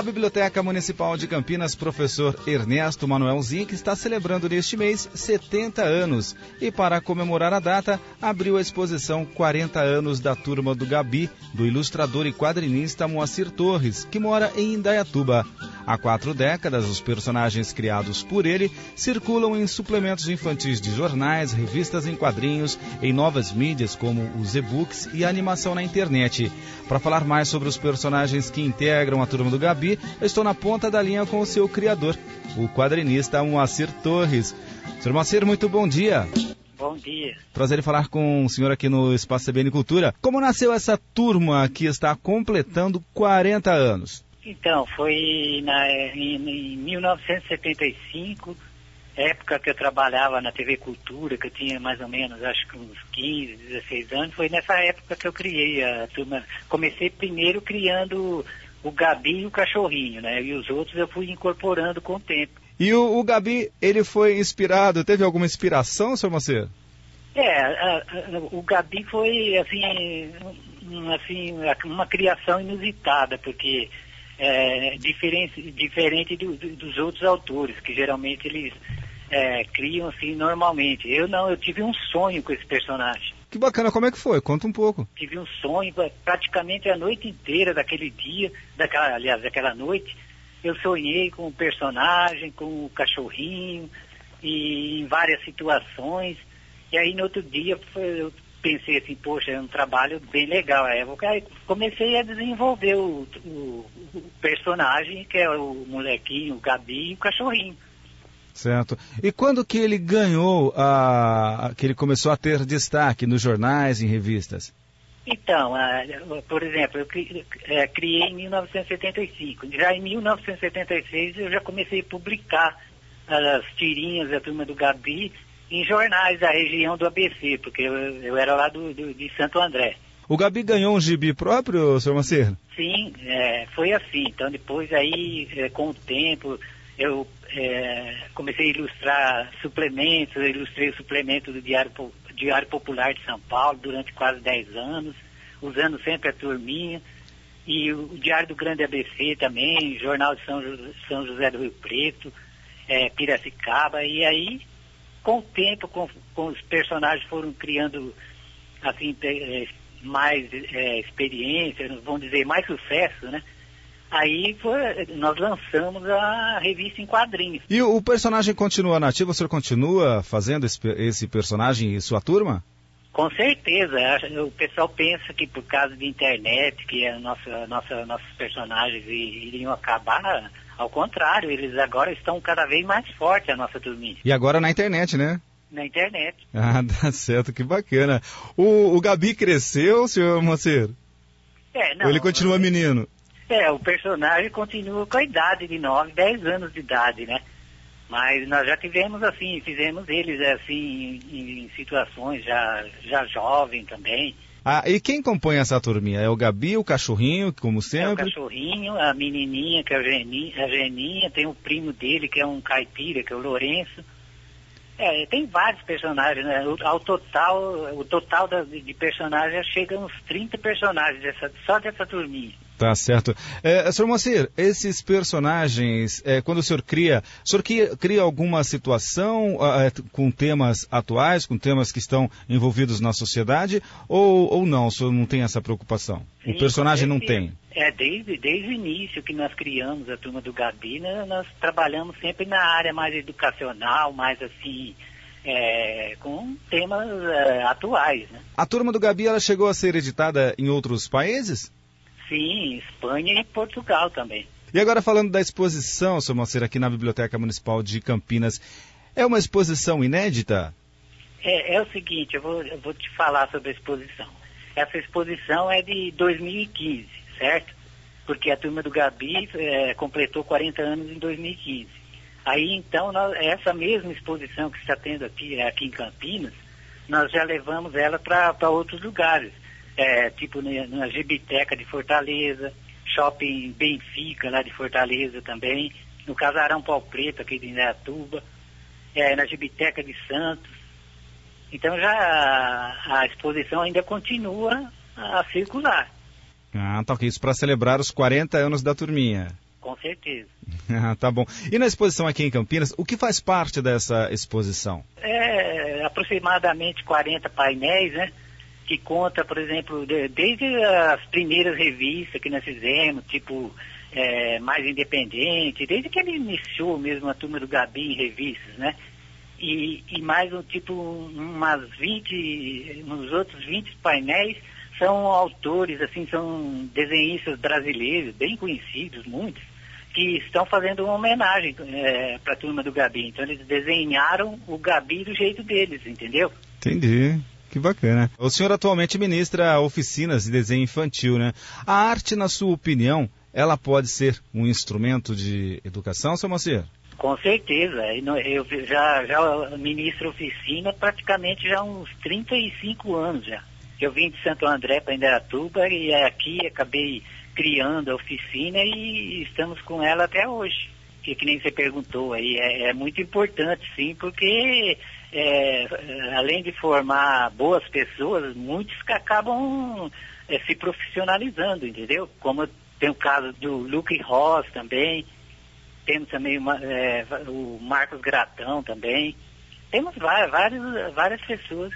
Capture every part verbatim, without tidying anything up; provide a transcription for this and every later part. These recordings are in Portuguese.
A Biblioteca Municipal de Campinas, professor Ernesto Manuel Zinck, está celebrando neste mês setenta anos e, para comemorar a data, abriu a exposição quarenta anos da Turma do Gabi, do ilustrador e quadrinista Moacir Torres, que mora em Indaiatuba. Há quatro décadas, os personagens criados por ele circulam em suplementos infantis de jornais, revistas em quadrinhos, em novas mídias como os e-books e a animação na internet. Para falar mais sobre os personagens que integram a Turma do Gabi, eu estou na ponta da linha com o seu criador, o quadrinista Moacir Torres. senhor Moacir, muito bom dia. Bom dia. Prazer em falar com o senhor aqui no Espaço C B N Cultura. Como nasceu essa turma que está completando quarenta anos? Então, foi na, em, em mil novecentos e setenta e cinco, época que eu trabalhava na T V Cultura, que eu tinha mais ou menos, acho que uns quinze, dezesseis anos. Foi nessa época que eu criei a turma. Comecei primeiro criando o Gabi e o Cachorrinho, né? E os outros eu fui incorporando com o tempo. E o, o Gabi, ele foi inspirado, teve alguma inspiração, senhor Moacir? É, a, a, o Gabi foi, assim, um, assim, uma criação inusitada, porque é diferente, diferente do, do, dos outros autores, que geralmente eles é, criam, assim, normalmente. Eu não, eu tive um sonho com esse personagem. Que bacana, como é que foi? Conta um pouco. Tive um sonho, praticamente a noite inteira daquele dia, daquela, aliás, daquela noite, eu sonhei com o personagem, com o cachorrinho, e em várias situações. E aí no outro dia foi, eu pensei assim, poxa, é um trabalho bem legal. Aí comecei a desenvolver o, o, o personagem, que é o molequinho, o Gabi e o cachorrinho. Certo. E quando que ele ganhou, a, que ele começou a ter destaque nos jornais e em revistas? Então, uh, por exemplo, eu cri, uh, criei em mil novecentos e setenta e cinco. Já em mil novecentos e setenta e seis eu já comecei a publicar as tirinhas da Turma do Gabi em jornais da região do A B C, porque eu, eu era lá do, do, de Santo André. O Gabi ganhou um gibi próprio, senhor Moacir? Sim, é, foi assim. Então depois aí, é, com o tempo, eu é, comecei a ilustrar suplementos, eu ilustrei o suplemento do Diário, Diário Popular de São Paulo durante quase dez anos, usando sempre a turminha, e o Diário do Grande A B C também, Jornal de São, São José do Rio Preto, é, Piracicaba, e aí, com o tempo, com, com os personagens foram criando, assim, é, mais é, experiência, vamos dizer, mais sucesso, né? Aí foi, nós lançamos a revista em quadrinhos. E o personagem continua nativo? O senhor continua fazendo esse, esse personagem e sua turma? Com certeza. O pessoal pensa que por causa de internet, que a nossa, nossa, nossos personagens iriam acabar. Ao contrário, eles agora estão cada vez mais fortes, a nossa turminha. E agora na internet, né? Na internet. Ah, tá certo, que bacana. O, o Gabi cresceu, senhor Moacir? É, não. Ou ele continua menino? É, o personagem continua com a idade de nove, dez anos de idade, né? Mas nós já tivemos, assim, fizemos eles, assim, em, em situações já, já jovem também. Ah, e quem compõe essa turminha? É o Gabi, o cachorrinho, como sempre? É o cachorrinho, a menininha, que é a Geninha, a Geninha, tem o primo dele, que é um caipira, que é o Lourenço. É, tem vários personagens, né? O, ao total, o total da, de personagens chega a uns trinta personagens dessa, só dessa turminha. Tá certo. É, senhor Moacir, esses personagens, é, quando o senhor cria, o senhor cria, cria alguma situação é, com temas atuais, com temas que estão envolvidos na sociedade, ou, ou não, o senhor não tem essa preocupação? Sim, o personagem não tem? É, desde, desde o início que nós criamos a Turma do Gabi, né, nós trabalhamos sempre na área mais educacional, mais assim, é, com temas é, atuais, né? A Turma do Gabi, ela chegou a ser editada em outros países? Sim, Espanha e Portugal também. E agora falando da exposição, senhor Moacir, aqui na Biblioteca Municipal de Campinas, é uma exposição inédita? É, é o seguinte, eu vou, eu vou te falar sobre a exposição. Essa exposição é de dois mil e quinze, certo? Porque a Turma do Gabi é, completou quarenta anos em dois mil e quinze. Aí então, nós, essa mesma exposição que está tendo aqui, aqui em Campinas, nós já levamos ela para outros lugares. É, tipo na, na Gibiteca de Fortaleza, Shopping Benfica lá de Fortaleza também, no Casarão Pau Preto aqui de Indaiatuba, é, na Gibiteca de Santos. Então já a, a exposição ainda continua a circular. Ah, tá ok. Isso para celebrar os quarenta anos da turminha. Com certeza. Ah, tá bom. E na exposição aqui em Campinas, o que faz parte dessa exposição? É aproximadamente quarenta painéis, né? Que conta, por exemplo, de, desde as primeiras revistas que nós fizemos, tipo é, Mais Independente, desde que ele iniciou mesmo a Turma do Gabi em revistas, né? E, e mais um tipo, umas vinte, uns outros vinte painéis são autores, assim, são desenhistas brasileiros, bem conhecidos, muitos, que estão fazendo uma homenagem é, para a Turma do Gabi. Então eles desenharam o Gabi do jeito deles, entendeu? Entendi. Que bacana. O senhor atualmente ministra oficinas de desenho infantil, né? A arte, na sua opinião, ela pode ser um instrumento de educação, seu Moacir? Com certeza. Eu já, já ministro oficina praticamente já há uns trinta e cinco anos já. Eu vim de Santo André para Indaiatuba e aqui acabei criando a oficina e estamos com ela até hoje. Que, que nem você perguntou aí, é, é muito importante sim, porque é, além de formar boas pessoas, muitos que acabam é, se profissionalizando, entendeu? Como tem o caso do Luke Ross também, temos também uma, é, o Marcos Gratão também. Temos várias, várias pessoas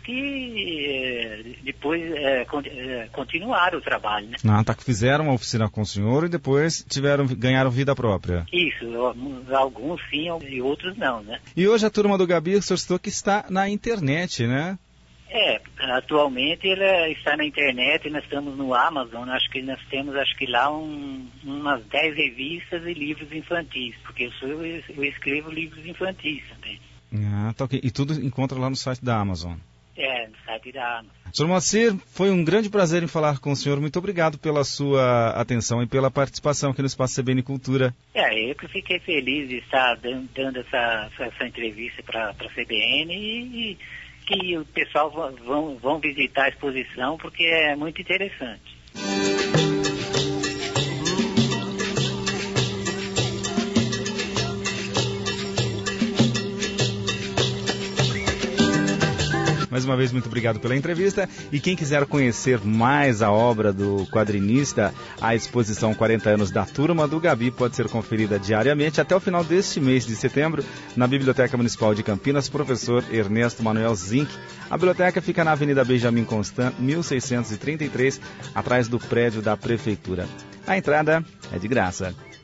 que depois é, continuaram o trabalho, né? Ah, tá, que fizeram uma oficina com o senhor e depois tiveram, ganharam vida própria. Isso, alguns sim e outros não, né? E hoje a Turma do Gabi, o senhor citou que está na internet, né? É, atualmente ele está na internet, nós estamos no Amazon, acho que nós temos acho que lá um, umas dez revistas e livros infantis, porque eu, sou, eu escrevo livros infantis também. Ah, tá ok. E tudo encontra lá no site da Amazon. É, no site da Amazon. senhor Moacir, foi um grande prazer em falar com o senhor. Muito obrigado pela sua atenção e pela participação aqui no Espaço C B N Cultura. É, eu que fiquei feliz de estar dando, dando essa, essa entrevista para a C B N e que o pessoal vão, vão visitar a exposição porque é muito interessante. Mais uma vez, muito obrigado pela entrevista. E quem quiser conhecer mais a obra do quadrinista, a exposição quarenta anos da Turma do Gabi pode ser conferida diariamente até o final deste mês de setembro na Biblioteca Municipal de Campinas, professor Ernesto Manuel Zinck. A biblioteca fica na Avenida Benjamin Constant, mil seiscentos e trinta e três, atrás do prédio da Prefeitura. A entrada é de graça.